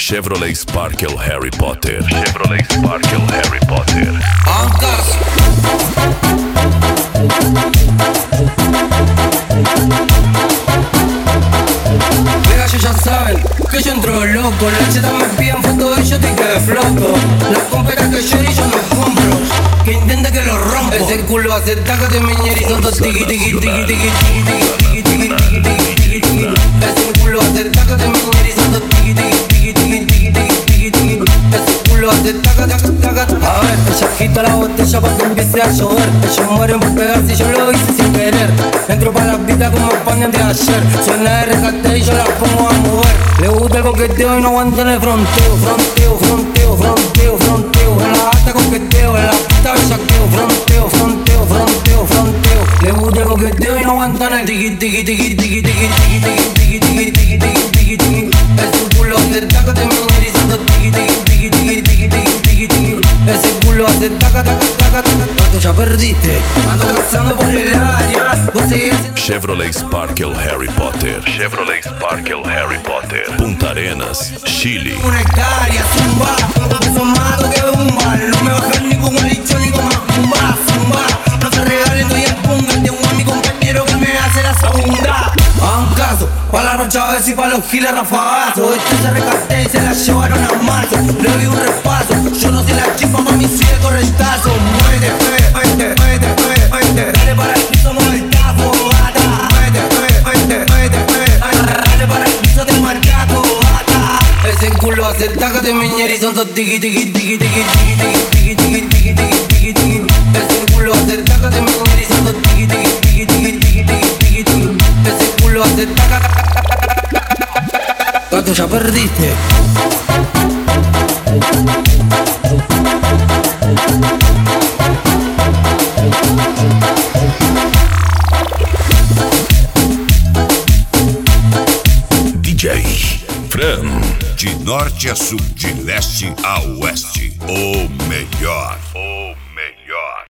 Chevrolet Sparkle Harry Potter. Chevrolet Sparkle Harry Potter. Mira, ellos ya saben que yo entro loco. Las chetas me piden fotos y yo te quedé floco. Las competas que yo y yo no compro. Que intente que lo rompo. Ese culo hace tácate miñeri. Son dos tiki tiki tiki tiki tiki tiki tiki tiki tiki tiki. Ese culo hace tácate miñeri. Son dos tiki tiki tiki tiki tiki tiki tiki. Ese culo hace taca taca taca. A ver, ella agita la botella pa' que empiece a llover. Ellos mueren por pegar si yo lo hice sin querer. Entro pa' la pista como pan de ayer. Suena RKT y yo la pongo a mover. Le gusta el coqueteo y no aguantan el fronteo. Fronteo, fronteo, fronteo, fronteo. En la gata coqueteo, en la pista bellaqueo. Fronteo, fronteo, fronteo, fronteo. Le gusta el coqueteo y no aguantan el tiki tiki tiki tiki tiki tiki tiki tiki tiki tiki tiki tiki. Es un culo de taca te minerizando tiki tiki tiki tiki tiki tiki tiki tiki. Ese culo hace taca taca taca taca. Cuando ya perdiste, ando cazando por el área. Vos seguís haciendo Chevrolet Sparkle Harry Potter. Chevrolet Sparkle Harry Potter. Punta Arenas, Chile. una hectárea, zumba, eso más que bomba. No me bajan ni con licho ni con macumba, zumba. No se regalen, doy el punga. Tengo a mi compañero que me hace la segunda. A un caso, pa' la rocha y pa' los giles rafagazos. Este se recaté y se la llevaron a marzo. Le doy un repaso, yo no sé la chispa, pa' mi sigue correntazo. Muévete, muévete, muévete, muévete. Dale para el piso, mueve el tapo, gata. Muévete, muévete, muévete, muévete. Dale para el piso, te marcaco, gata. Ese culo hace taca de miñeri, son dos tiki tiki tiki tiki tiki tiki tiki tiki tiki tiki tiki. Ese culo hace taca de miñeri, son dos tiki tiki tiki tiki tiki tiki tiki. Ese culo hace taca. Gato, ya perdiste. DJ Fran. De norte a sul, de leste a oeste, o melhor.